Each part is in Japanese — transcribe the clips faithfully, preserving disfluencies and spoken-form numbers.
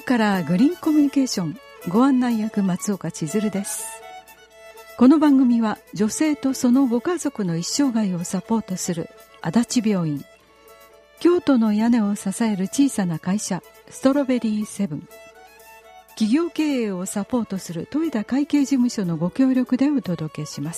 からグリーンコミュニケーションご案内役松岡千鶴です。この番組は女性とそのご家族の一生涯をサポートする足立病院、京都の屋根を支える小さな会社ストロベリーセブン、企業経営をサポートする戸枝会計事務所のご協力でお届けします。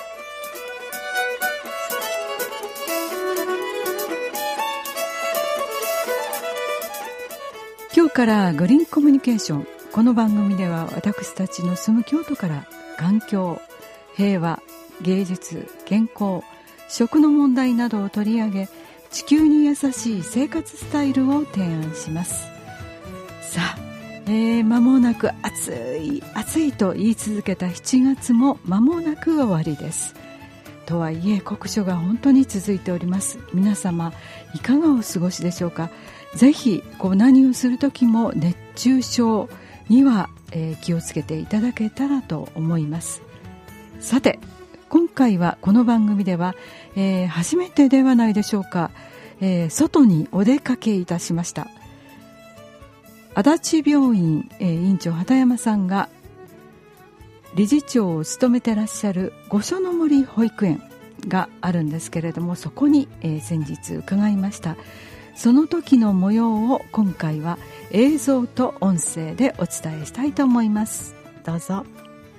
今日からグリーンコミュニケーション。この番組では私たちの住む京都から環境、平和、芸術、健康、食の問題などを取り上げ、地球に優しい生活スタイルを提案します。さあ、えー、間もなく暑い暑いと言い続けたしちがつも間もなく終わりです。とはいえ酷暑が本当に続いております。皆様いかがお過ごしでしょうか。ぜひこう何をする時も熱中症には、えー、気をつけていただけたらと思います。さて今回はこの番組では、えー、初めてではないでしょうか、えー、外にお出かけいたしました。足立病院、えー、院長畑山さんが理事長を務めてらっしゃる御所の森保育園があるんですけれども、そこに、えー、先日伺いました。その時の模様を今回は映像と音声でお伝えしたいと思います。どうぞ。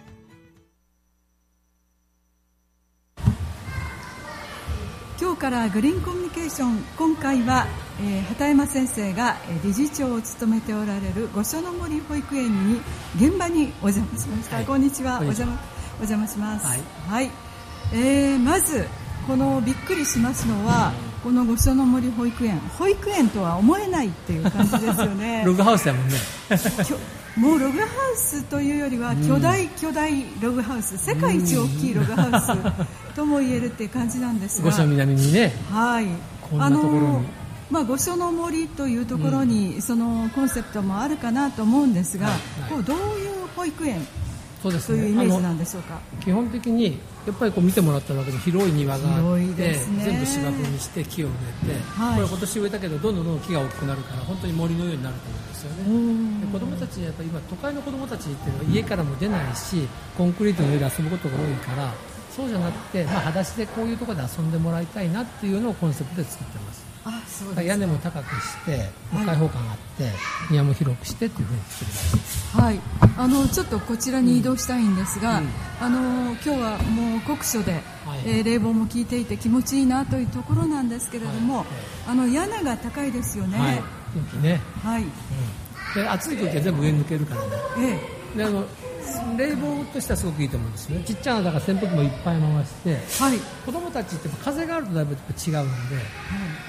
今日からグリーンコミュニケーション、今回は、えー、畑山先生が理事長を務めておられる御所の森保育園に現場にお邪魔しました。はい、こんにちは。お邪魔、お邪魔します。はい、はい、えー、まずこのびっくりしますのは、この御所の森保育園、保育園とは思えないっていう感じですよね。 ログハウスだもんね。 もうログハウスというよりは巨大巨大ログハウス、世界一大きいログハウスとも言えるっていう感じなんですが、 御所南にね、 はい、 こんなところに、あの、 まあ、御所の森というところに、うん、そのコンセプトもあるかなと思うんですが、はいはい、こうどういう保育園そうですね、というイメージなんでしょうか。 基本的にやっぱりこう見てもらっただけで広い庭があって、 ね、 全部芝生にして木を植えて、はい、これ今年植えたけどどんどんどんどん木が大きくなるから本当に森のようになると思うんですよね。で子どもたちやっぱり今都会の子どもたちっていうのは家からも出ないしコンクリートの上で遊ぶことが多いから、そうじゃなくて、まあ、裸足でこういうところで遊んでもらいたいなっていうのをコンセプトで作ってます。 あ、そうですか。 屋根も高くして、はい、開放感があって庭も広くしてっていうふうに作りました。 はい、あのちょっとこちらに移動したいんですが、うん、あの今日はもう酷暑で、はい、えー、冷房も効いていて気持ちいいなというところなんですけれども、はい、あの屋根が高いですよね。 はい、空気ね、 はい、うん、 で暑い時は全部上に抜けるからね、ええ、であの冷房としてはすごくいいと思うんですね。ちっちゃなだから扇風機もいっぱい回して、はい、子供たちって風があるとだいぶ違うので、はい、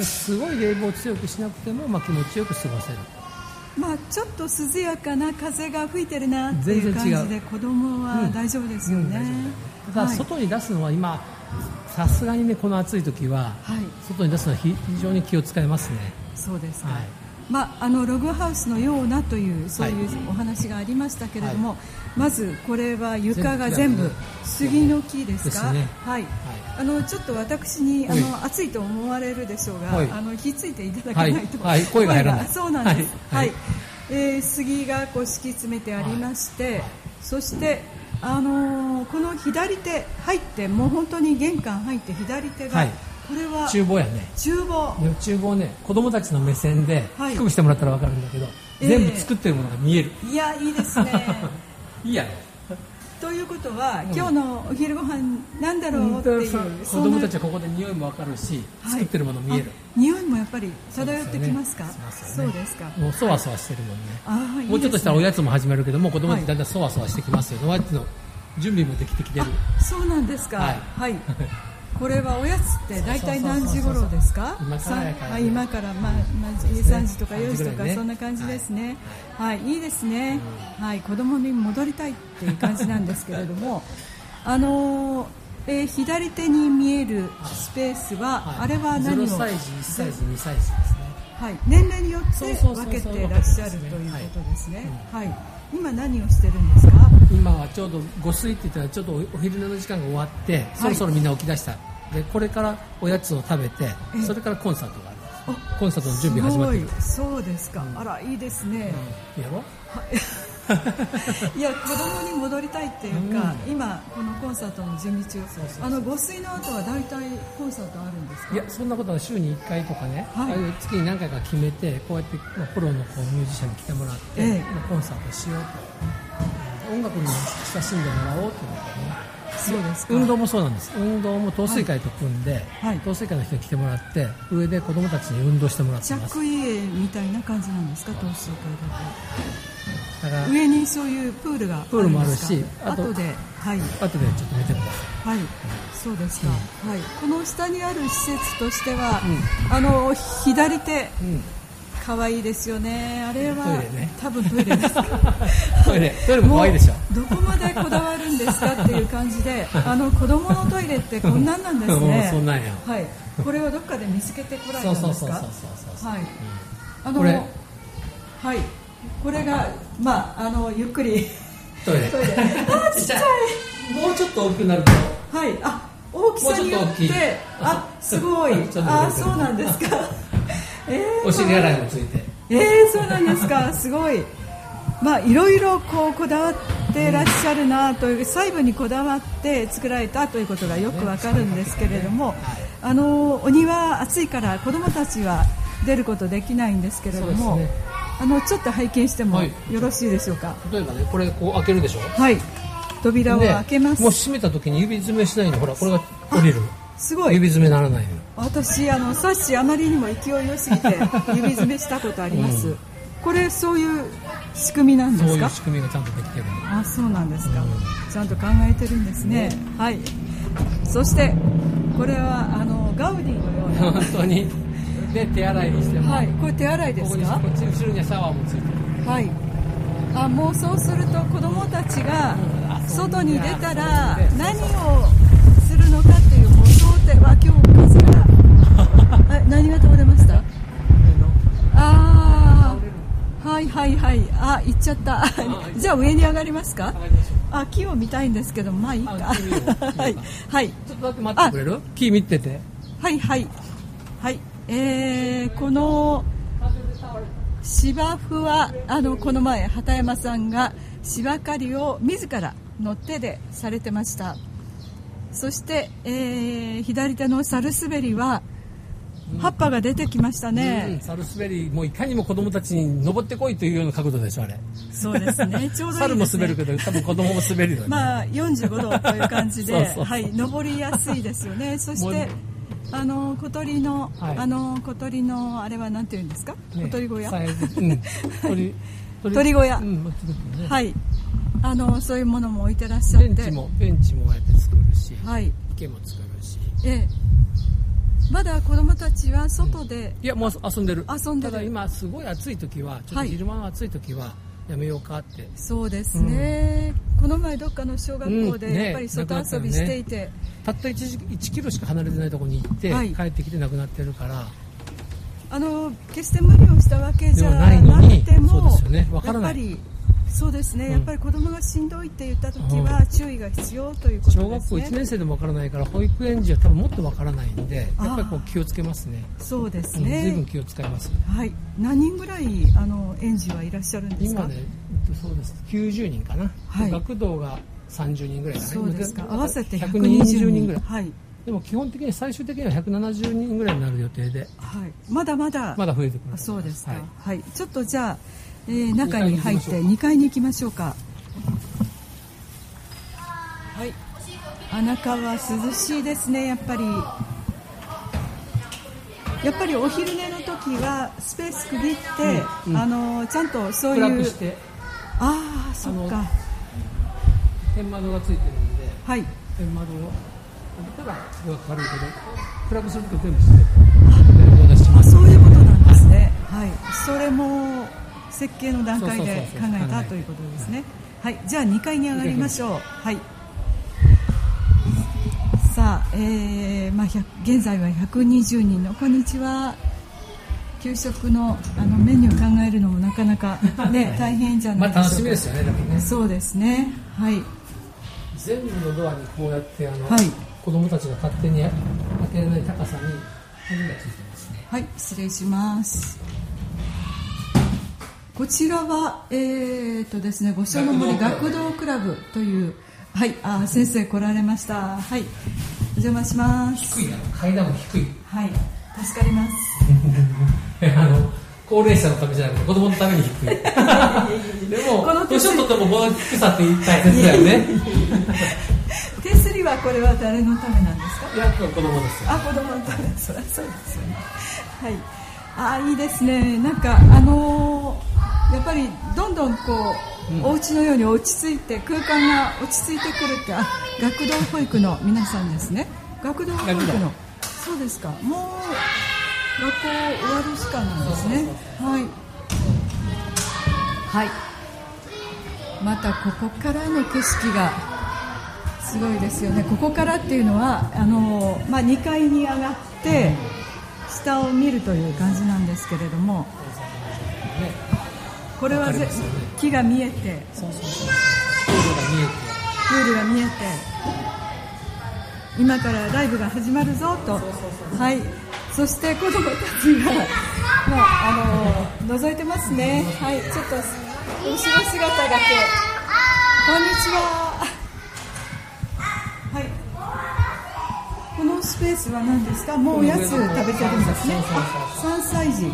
すごい冷房を強くしなくても、まあ、気持ちよく過ごせる。 まあ、ちょっと涼やかな風が吹いてるなっていう感じで子供は大丈夫ですよね。うんうん、 ただ外に出すのは今さすがにねこの暑い時は、はい、外に出すのは非常に気を使いますね。 そうですか。はい、まあ、あのログハウスのようなというそういうお話がありましたけれども、はい、まずこれは床が全部杉の木ですか。ですね。はい、はい、あのちょっと私にあの暑いと思われるでしょうが、はい、あのひっついていただけないと、 はいはい、声が入らない。 そうなんです。はい、はい、えー、杉がこう敷き詰めてありまして、はい、そしてあのー、この左手入ってもう本当に玄関入って左手が、はい、これは厨房やね。 厨房。 厨房ね、子供たちの目線で低くしてもらったら分かるんだけど、はい、全部作ってるものが見える。 えー、いやいいですね。 いいやろ。 ということは、うん、今日のお昼ご飯なんだろうっていう、うん、 子供たちはここで匂いも分かるし、はい、作ってるもの見える。 匂いもやっぱり漂ってきますか。 そうですよね。そうですか。もうそわそわしてるもんね。 あ、いいですね。 もうちょっとしたらおやつも始めるけども、子供たちだんだんそわそわしてきますよ。はい、おやつの準備もできてきてる。 そうなんですか。はい。はい、これはおやつって大体何時頃ですか。 今からやから、ね、 今から、まあまあ、さんじとかよじとか、ね、そんな感じですね。はい、はい、いいですね。うん、はい、子供に戻りたいっていう感じなんですけれども、あのーえー、左手に見えるスペースは、はい、あれは何を。 ゼロサイズ、いちサイズ、にサイズですね。 はい、年齢によって分けていらっしゃるということですね。はい、はい、今何をしてるんですか。 今はちょうどご睡って言ったらちょっとお昼寝の時間が終わって、はい、そろそろみんな起き出した。でこれからおやつを食べて、それからコンサートがあるんです。 コンサートの準備始まってる。 そうですか、うん、あらいいですね、 うん、やろいや子供に戻りたいっていうか、うん、今このコンサートの準備中、そうそうそう、あのご水の後は大体コンサートあるんですか？ いやそんなことは週にいっかいとかね、はい、ああいう月に何回か決めてこうやって、まあ、プロのこうミュージシャンに来てもらって、ええ、まあ、コンサートしようと、音楽に親しんでもらおうということね。そうですか。運動もそうなんです。運動も陶水会と組んで、はい、陶水会の人に来てもらって上で子どもたちに運動してもらってます。 着衣みたいな感じなんですか、陶水会だと。だから上にそういうプールがあるんですか？プールもあるし、あとで、はい、後でちょっと見てください。はい、うん、そうですか、うん、はい、この下にある施設としては、うん、あの左手、うん、可愛いですよね。あれはトイレね、多分トイレですトイレ、トイレも可愛いでしょ。 どこまでこだわるんですかっていう感じであの子供のトイレってこんなんなんですねそんなんや、 はい、これはどっかで見つけてこられたんですか？そうそうそうそう、はい、あのこれ、 はい、これが、まあ、あのゆっくりトイレ、 トイレあちっちゃい、 もうちょっと大きくなると、 はい、あ大きさによってあすごいあそうなんですかえー、 お尻洗いもついて、 えー、そうなんですか、すごい、まあ、いろいろこうこだわってらっしゃるなという、うん、細部にこだわって作られたということがよくわかるんですけれども、あのお庭暑いから子どもたちは出ることできないんですけれども、ね、あのちょっと拝見してもよろしいでしょうか？ 例えばね、これこう開けるでしょ。 はい、扉を開けます。 もう閉めた時に指詰めしないの、ほらこれが降りる。 すごい指詰めならないの。 私あのサッシあまりにも勢いよすぎて指詰めしたことあります、うん、これそういう仕組みなんですか？ そういう仕組みがちゃんとできてる。 あ、そうなんですか、うん、ちゃんと考えてるんですね、うん、はい。そしてこれはあのガウディのような本当にで手洗いにしても、 はい、これ手洗いですか？ ここにこっち後ろにはシャワーもついてる。 はい、あもうそうすると子どもたちが外に出たら何をするのかっていうもう想定は今日風が何が倒れました？ああ、はいはいはい、あ行っちゃったじゃあ上に上がりますか？あ木を見たいんですけど、まあいいかはいはい、 ちょっとだけ待ってくれる？木見てて。 はいはいはい、えー、この芝生はあのこの前畑山さんが芝刈りを自らの手でされてました。そして、えー、左手のサルスベリは葉っぱが出てきましたね、 うんうん、サルスベリもういかにも子供たちに登ってこいというような角度でしょあれ。 そうですね、ちょうどいいですね。 猿も滑るけど多分子供も滑るよねまあよんじゅうごどという感じでそうそうそう、はい、登りやすいですよね。そしてあの小鳥の、はい、あの小鳥のあれはなんていうんですか、ね、小鳥小屋、うん、鳥, 鳥小屋、うん、ね、はい、あのそういうものも置いてらっしゃって、 ベンチもベンチもあえて作るし、はい、池も作るし、 ええ、まだ子供たちは外で、 うん、いやもう遊んでる。 遊んでる。 ただ今すごい暑い時はちょっと昼間の暑い時はやめようかって、はい、 そうですね、うん、この前どっかの小学校でやっぱり外遊びしていて、うんね、 たった 1, いちキロしか離れてないところに行って、はい、帰ってきて亡くなってるから、 あの決して無理をしたわけじゃなくても、 そうですよね、わからない。 やっぱりそうですね、うん、やっぱり子供がしんどいって言った時は注意が必要ということですね。 小学校いちねん生でもわからないから保育園児は多分もっとわからないんで、やっぱりこう気をつけますね。 そうですね、 うん、随分気を使います。 はい、何人ぐらいあの園児はいらっしゃるんですか？ 今ね、そうです、きゅうじゅうにんかな、はい、学童がさんじゅうにんぐらいだね。 そうですか、合わせてひゃくにじゅうにんぐらい、 はい、 でも基本的に最終的にはひゃくななじゅうにんぐらいになる予定で、 はい、まだまだまだ増えてくる。 そうですか、はいはい、ちょっとじゃあ、えー、中に入ってにかいに行きましょうか。はい、あ中は涼しいですね。やっぱりやっぱりお昼寝の時はスペース区切って、うんうん、あのちゃんとそういう暗くして、 ああそっか、 天窓がついてるんで、 はい、 天窓を開けたら弱く軽いけど暗くすると全部してあそういうことなんですね、はい、はい、それも設計の段階で考えたということですね。はい、じゃあにかいに上がりましょう。はい、さあ、えーまあ、現在はひゃくにじゅうにんのこんにちは。給食 の, あのメニュー考えるのもなかなか、ね、大変じゃないでしょうか。 まあ、楽しみですよね。でもね、 そうですね、はい、 全部のドアにこうやってあの、はい、子どもたちが勝手に開けられない高さに鍵がついてますね。 はい、失礼します。こちらはえーとですね、五所の森学童クラブという、はい、あ、先生来られました。はい、お邪魔します。 低いな、階段も低い。 はい、助かります。 あの高齢者のためじゃなくて子供のために低い。でも年をとってもこの低さって大切だよね。 手すりはこれは誰のためなんですか？ いや、子供ですよ。 あ、子供のため、そりゃそうですよね。はい。あ、いいですね。なんかあのー、やっぱりどんどんこう、うん、お家のように落ち着いて空間が落ち着いてくるって、あ、学童保育の皆さんですね。学童保育の、そうですか。もう学校終わる時間なんですね。はい。はい。またここからの景色がすごいですよね。ここからっていうのはあの、まあ、にかいに上がって下を見るという感じなんですけれども、これはぜ、木が見えて、 そうそうそう、プールが見えて、 プールが見えて、今からライブが始まるぞと、はい、そして子どもたちが、まあ、あの覗いてますね。はい、ちょっと後ろ姿だけ。こんにちは。はい。このスペースは何ですか？もうおやつ食べてるんですね。さんさい児。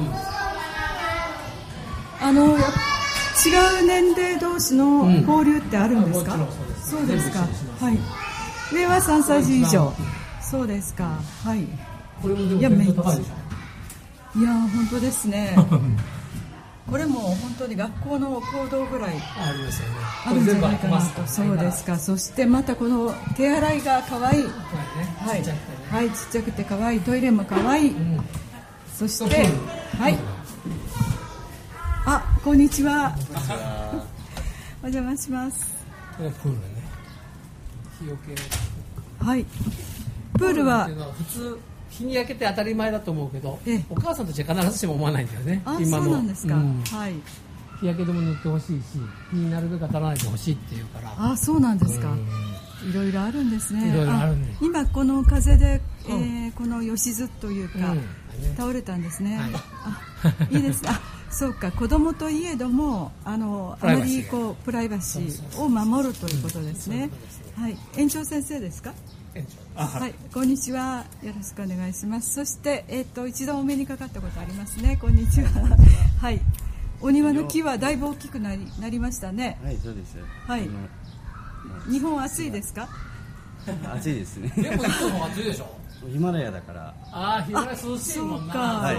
あの違う年齢同士の交流ってあるんですか？うん、そうですか。はい。上はさんさい児以上。そうですか。はい。 これもでも全然高いでしょ。 いや本当ですね。これも本当に学校の行動ぐらいありますよね。 あるんじゃないかなと。そうですか。そしてまたこの手洗いが可愛い。はい。はい、ちっちゃくて可愛い。トイレも可愛い。うん、そしてはい。あ、こんにちは。お邪魔します。 これはプールだね。日よけ。 はい。プールは普通日に焼けて当たり前だと思うけど、お母さんたちは必ずしも思わないんだよね。 あ、 今のそうなんですか。うん、はい。 日焼け止め塗ってほしいし、日になるべく当たらないでほしいっていうから。 あ、そうなんですか。いろいろあるんですね。 いろいろあるんです。 今この風で、えー、この吉津というか、うん、倒れたんですね。はい、あ、いいです。あ、そうか。子供といえども、あのあまりこうプライバシーを守るということですね。はい。園長先生ですか？はい、こんにちは。よろしくお願いします。そして、えっと、一度お目にかかったことありますね。こんにちは。はい。お庭の木はだいぶ大きくなり、なりましたね。 はい、そうです。 はい。日本暑いですか？ 暑いですね。 でもいつも暑いでしょ。 ヒマラヤだから。 ああ、ヒマラヤ涼しいもんな。 そうか。はい、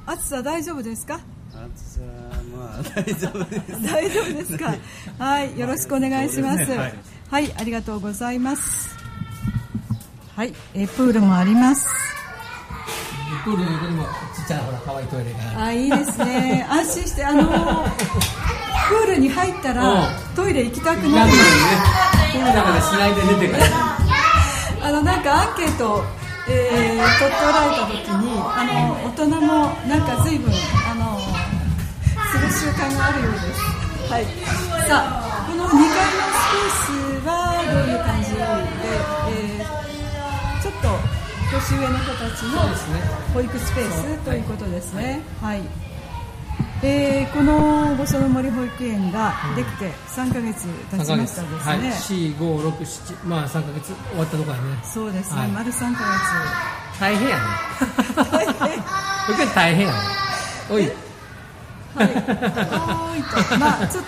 暑さ大丈夫ですか？ 暑さまあ大丈夫です。 大丈夫ですか。はい、よろしくお願いします。すね、はい、はい、ありがとうございます。はい、えー、プールもあります。 プールの横にもちっちゃなほら可愛いトイレがある。 あ、いいですね。安心してあのー、プールに入ったらトイレ行きたくなる。 プールの中でしないで出てくる。 あのなんかアンケート、えー、取っておられた時にあの大人もなんか随分あのする習慣があるようです。はい。さあ、このにかいのスペースはどういう感じで、えーちょっと年上の子たちの保育スペースということですね。はい。えー、この五所の森保育園ができてさんかげつ経ちましたですね。 よん、ご、ろく、なな、まあさんかげつ終わったところやね。 そうですね。はい、丸さんかげつ。大変やね。大変。保育園大変やね。おい。 はい。おいと。まあちょっ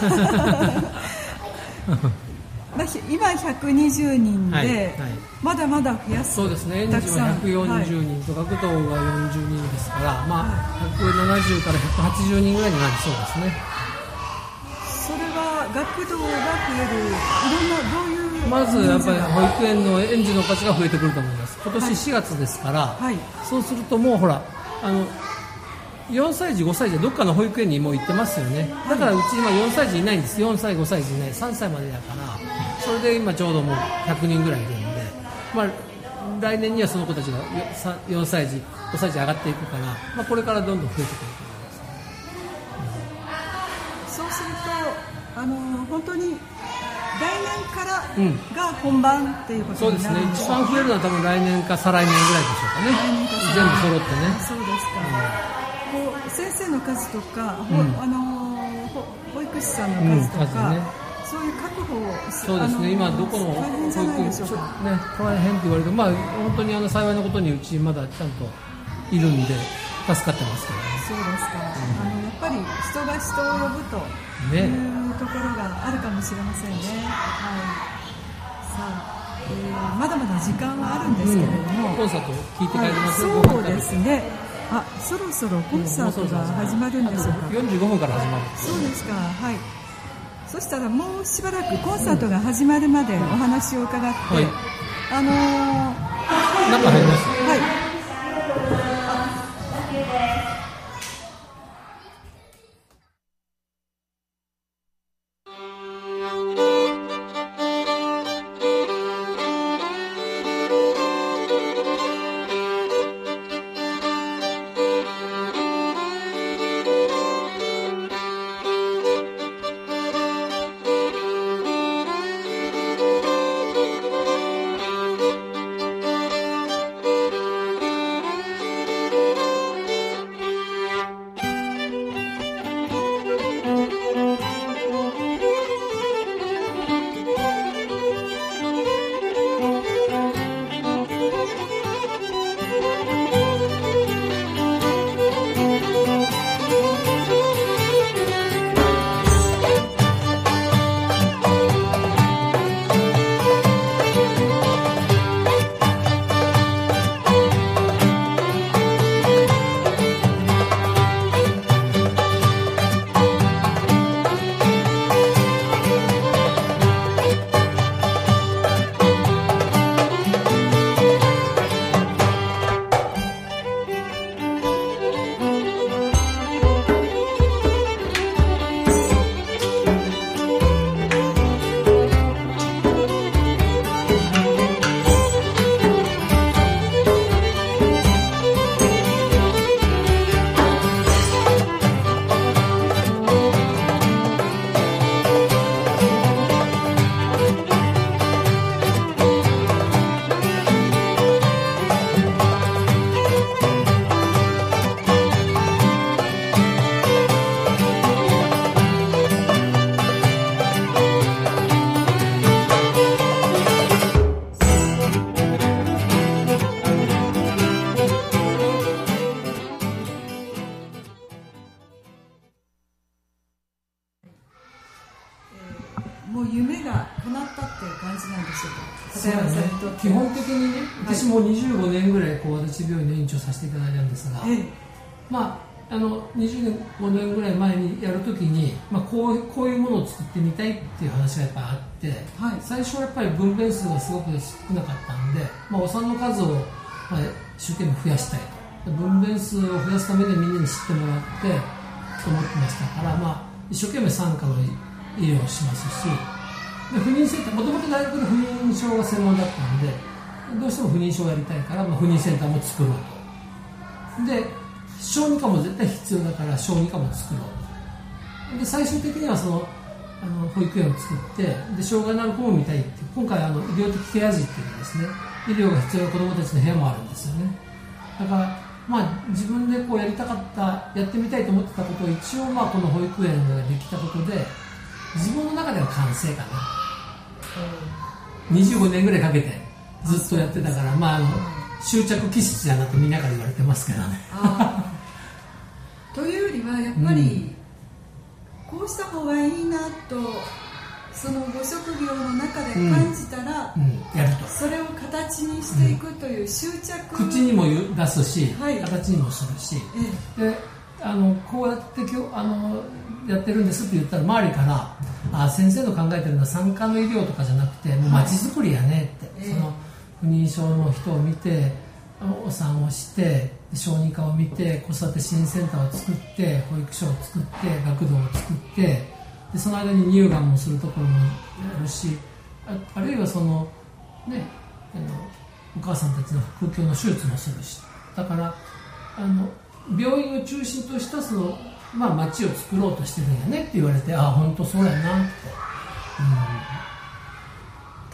と。今ひゃくにじゅうにんで、はいはい、まだまだ増やす。 そうですね。園児はひゃくよんじゅうにんと学童がよんじゅうにんですから、まあひゃくななじゅうからひゃくはちじゅうにんぐらいになりそうですね。 それは学童が増える、いろんなどういうまずやっぱり保育園の園児の数が増えてくると思います。今年しがつですから、はいはい、そうするともうほらあのよんさい児ごさい児はどっかの保育園にもう行ってますよね。だからうち今よんさい児いないんです。よんさいごさい児いない、さんさいまでだから、それで今ちょうどもうひゃくにんぐらいいるんで、まあ、来年にはその子たちがよんさい児ごさい児上がっていくから、まあ、これからどんどん増えてくると思います、 うん、そうするとあの本当に来年からが本番っていうことになるんですか？ そうですね、一番増えるのは多分来年か再来年ぐらいでしょうかね。全部揃ってね。 そうですか、うん、こう先生の数とか、うん、あの保育士さんの数とか、うんね、そういう確保をそうですね、今どこの保育士ね大変って言われて、まあ本当にあの幸いなことにうちまだちゃんといるんで助かってますけどね。 そうですか、うん、あのやっぱり人が人を呼ぶというところがあるかもしれませんね。はい、さあ、えー、まだまだ時間はあるんですけれども、 うん、コンサート聞いて帰りますよ、 はい、そうですね。あ、そろそろコンサートが始まるんでしょうか。 よんじゅうごふんから始まる。 そうですか。はい。そしたらもうしばらくコンサートが始まるまでお話を伺って、はい、あのー、 中入ります。 はい。もう夢が叶ったっていう感じなんでしょうか。片山さんにとって。 基本的にね、私もにじゅうごねんぐらいこう足立病院の院長させていただいたんですが、ええ、まああのにじゅうごねんぐらい前にやるときに、まあ、こう、こういうものを作ってみたいっていう話がやっぱりあって、はい、最初はやっぱり分娩数がすごく少なかったんで、まあ、お産の数を、まあ、一生懸命増やしたいと、分娩数を増やすためにみんなに知ってもらってと思ってましたから、まあ、一生懸命産科の医療をしますし、で不妊センター、もともと大学で不妊症が専門だったんで、どうしても不妊症をやりたいから、まあ、不妊センターも作ろうと。で小児科も絶対必要だから小児科も作ろうと。で最終的にはそのあの保育園を作って、で障害のある子も見たいっていう、今回あの医療的ケア児っていうですね、医療が必要な子どもたちの部屋もあるんですよね。だからまあ自分でこうやりたかった、やってみたいと思ってたことを一応まあこの保育園ができたことで自分の中では完成かな。にじゅうごねんぐらいかけてずっとやってたから、まああの執着気質だなとみんなから言われてますけどね。 あというよりはやっぱり、うん、こうした方がいいなとそのご職業の中で感じたら、 うんうん、やるとそれを形にしていくという執着、 うん、口にも出すし、はい、形にもするし、ええ、であのこうやって今日あのやってるんですって言ったら周りからあ先生の考えてるのは産科の医療とかじゃなくてもう街づくりやねって、はい、その不妊症の人を見てお産をして小児科を見て子育て支援センターを作って保育所を作って学童を作ってでその間に乳がんもするところもあるし あ, あるいはその、ね、あのお母さんたちの腹腔の手術もするしだからあの病院を中心としたその、まあ、街を作ろうとしてるんやねって言われてああ本当そうやなって、うん、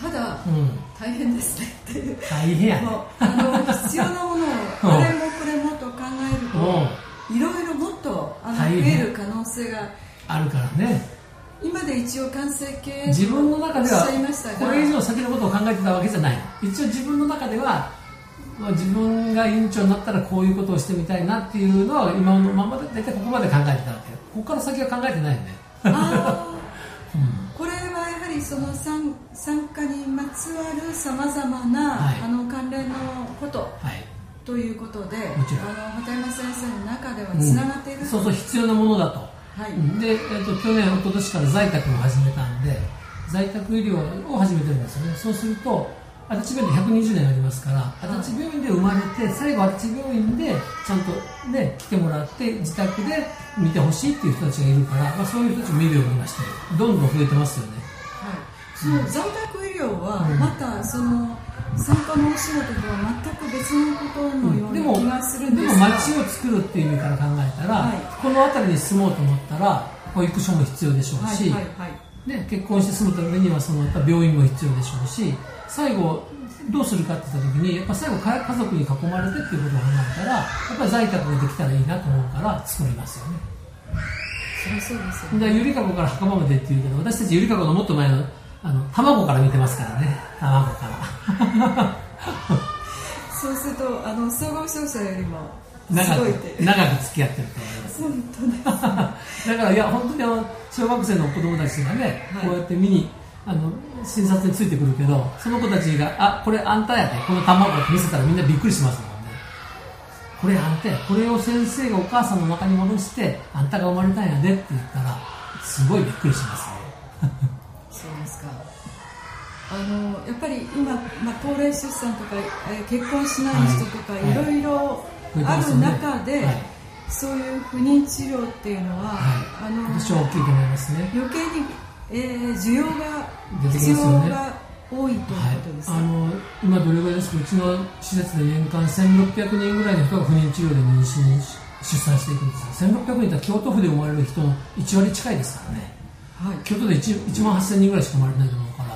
ただ、 うん、 大変ですねっていう大変やねあの必要なものをあれもこれもと考えるといろいろもっとあの増える可能性があるからね。 今で一応完成形自分の中ではこれ以上先のことを考えてたわけじゃない。一応自分の中では自分が委員長になったらこういうことをしてみたいなっていうのは今のままで大体ここまで考えてたわけよ。ここから先は考えてないよね。 あ、うん、これはやはりその参加にまつわるさまざまな、はい、あの関連のこと、はい、ということで、あの畑山先生の中ではつながっている、うん、 そうそう必要なものだと、はい、で、えっと、去年、一昨年から在宅を始めたんで在宅医療を始めてるんですよね。そうすると足立病院でひゃくにじゅうねんありますから、足立病院で生まれて最後足立病院でちゃんと、ね、来てもらって自宅で見てほしいっていう人たちがいるから、まあ、そういう人たちも見るようになりましてどんどん増えてますよね。 はい、その在宅医療はまたその参加のお仕事とは全く別のことのような気がするんですが、 でも街を作るっていう意味から考えたら、はい、この辺りに住もうと思ったら保育所も必要でしょうし、はいはいはい、で結婚して住むためにはそのやっぱ病院も必要でしょうし、最後どうするかって言った時にやっぱ最後家族に囲まれてっていうことを考えたらやっぱり在宅ができたらいいなと思うから作りますよね。 そりゃそうですよね。 でゆりかごから墓場までっていうけど、私たちゆりかごのもっと前のあの卵から見てますからね。卵からそうするとあの総合商社よりも長く長く付き合ってると思います。 本当です、 ね、だからいや本当にあの小学生の子供たちがね、はい、こうやって見にあの診察についてくるけど、その子たちがあこれあんたやでこの卵って見せたらみんなびっくりしますもんね。これあんたや、これを先生がお母さんの中に戻してあんたが生まれたんやでって言ったらすごいびっくりしますね。 そうですか。あのやっぱり今、まあ、高齢出産とか、えー、結婚しない人とか、はい、いろいろある中で、はい、そういう不妊治療っていうのは、はい、あの私は大きいと思いますね。 余計に、えー、需要が出てきますよね。 必要が多いということですね。はい、あの今どれぐらいですか、うちの施設で年間せんろっぴゃくにんぐらいの人が不妊治療で妊娠出産していくんですよ。せんろっぴゃくにんって京都府で生まれる人のいちわり近いですからね。はい、京都で 1, いちまんはっせんにんぐらいしか生まれないと思うから、はい、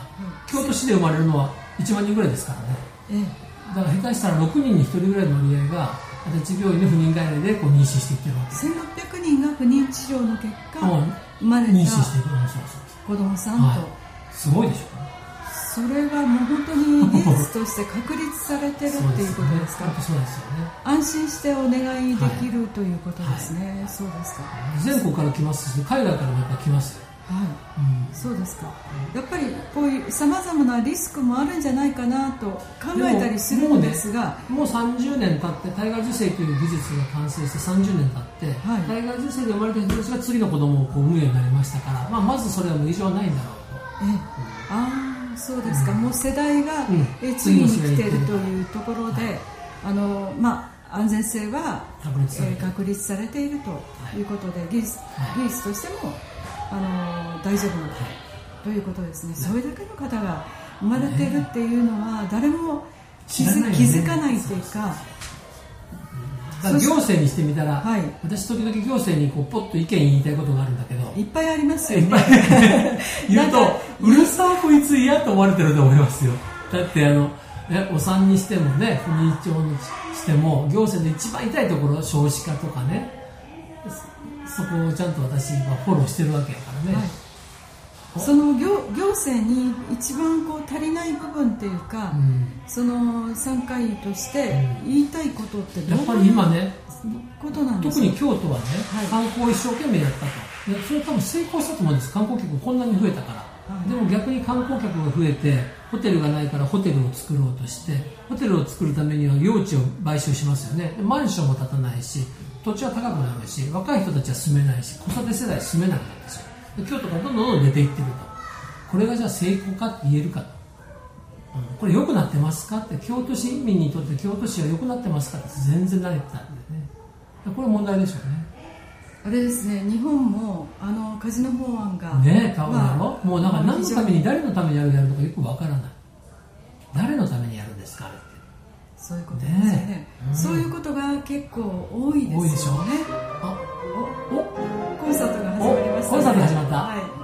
京都市で生まれるのはいちまんにんぐらいですからね。ええ、だから下手したらろくにんにひとりぐらいの割合が足立病院の不妊外来でこう妊娠していってるわけです。 せんろっぴゃくにんが不妊治療の結果、うん、生まれた妊娠していく子供さんと、はい、 すごいでしょうね。 それがもう本当に技術として確立されてるっていうことですか。 そうですよね。 安心してお願いできる、はい、ということですね。はい、そうですか。 全国から来ますし、海外からもやっぱ来ますよ。 はい、うん、そうですか。やっぱりこういうさまざまなリスクもあるんじゃないかなと考えたりするんですが、 もう、ね、もうさんじゅうねん経って体外受精という技術が完成してさんじゅうねん経って、はい、体外受精で生まれた人たちが次の子供をこう産むようになりましたから、まあ、まずそれはもう異常ないんだろうと。え、うん、 ああそうですか。うん、もう世代が、うん、え次に来ているというところで、はい、あのまあ安全性は確立されて、えー、確立されているということで、はい、技術、はい、技術としてもあの大丈夫な、はい、ということですね。それだけの方が生まれてるっていうのは誰も気づ、ね、気づかないというか、 だから行政にしてみたら、はい、私時々行政にこうポッと意見言いたいことがあるんだけど、 いっぱいありますよね。 言うとうるさこいつ嫌と思われてると思いますよ。だってあのお産にしてもね、不妊治療にしても行政で一番痛いところ少子化とかね、そこをちゃんと私はフォローしてるわけやからね。はい、 その 行, 行政に一番こう足りない部分っていうか、うん、その産科医として言いたいことってどういうことなんですか？やっぱり今ね、ことなんですか？ 特に京都はね、はい、観光を一生懸命やったと。それ多分成功したと思うんです。観光客こんなに増えたから。はい、でも逆に観光客が増えてホテルがないからホテルを作ろうとして、ホテルを作るためには用地を買収しますよね。マンションも建たないし、土地は高くなるし、若い人たちは住めないし、子育て世代住めなくなるんですよ。京都からどんどんどんどん出ていってると。これがじゃあ成功かって言えるかと、うん、これ良くなってますかって、京都市民にとって京都市は良くなってますかって全然ないってたんでね。これ問題でしょうね。 あれですね、日本もあのカジノ法案がねえ、多分やろ、まあ、もうなんか何のために誰のためにやるやるとかよくわからない。誰のためにやるんですかあれって。 そういうことですよね。ね、うん、そういうことが結構多いですよね。 あ、 おおコンサートが始まりましたね。 コンサート始まった。 はい。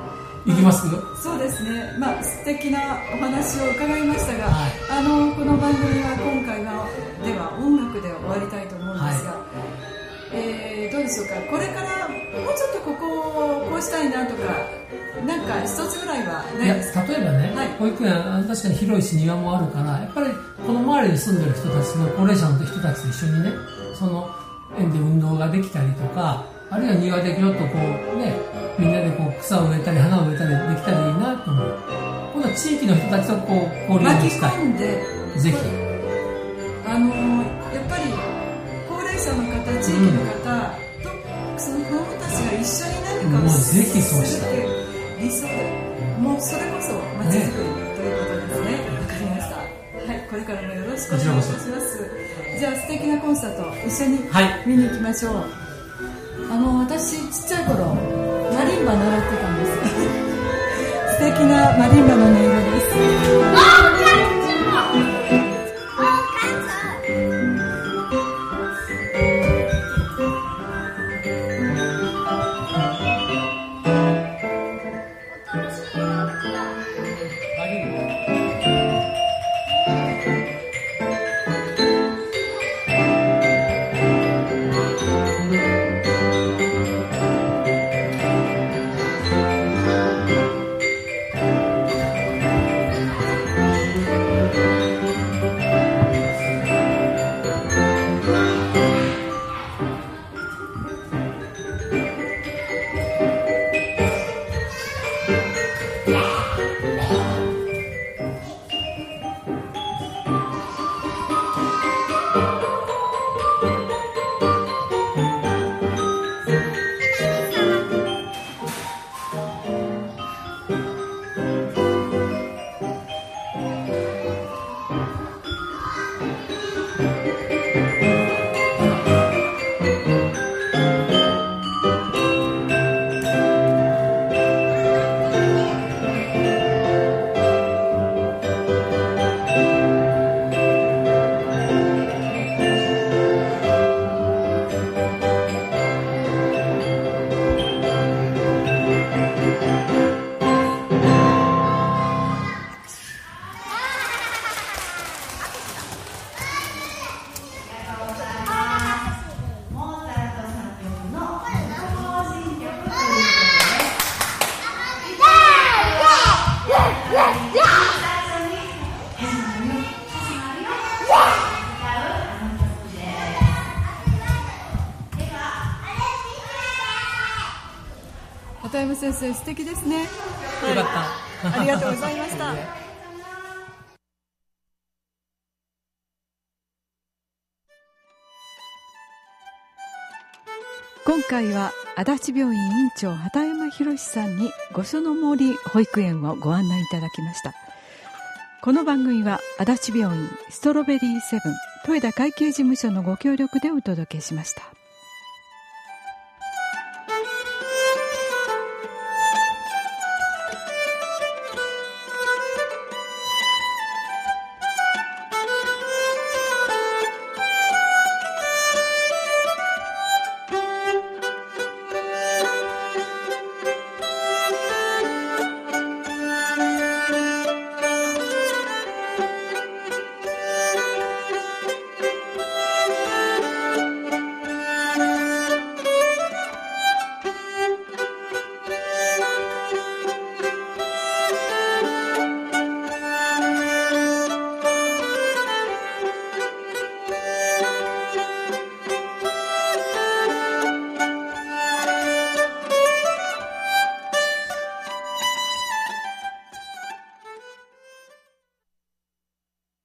行きます。 そうですね、まあ、素敵なお話を伺いましたが、 はい、 あのこの番組は今回はでは音楽で終わりたいと思うんですが、はい、えー、どうでしょうか。これからもうちょっとここをこうしたいなとか、なんか一つぐらいはないですか。 いや、例えばね、はい、保育園確かに広いし庭もあるから、やっぱりこの周りに住んでる人たちの高齢者の人たちと一緒にね、その園で運動ができたりとか、あるいは庭でちょっとこうね、みんなでこう草を植えたり花を植えたりできたらいいなと思う。今度は地域の人たちとこう交流をしたい。 巻き込んで、 ぜひ。 あのやっぱり高齢者の方、地域の方と、うん、その子どもたちが一緒に何かをするっていう理想で、もうそれこそ街づくりということですね。わ、ね、かりました。はい、これからもよろしくお願いします。じゃあ素敵なコンサート一緒に見に行きましょう。はい、あの私ちっちゃい頃マリンバ習ってたんです素敵なマリンバの音色です。片山先生、素敵ですね。よかった。 ありがとうございました。今回は足立病院院長畑山博さんに御所の森保育園をご案内いただきました。この番組は足立病院ストロベリーセブン豊田会計事務所のご協力でお届けしました。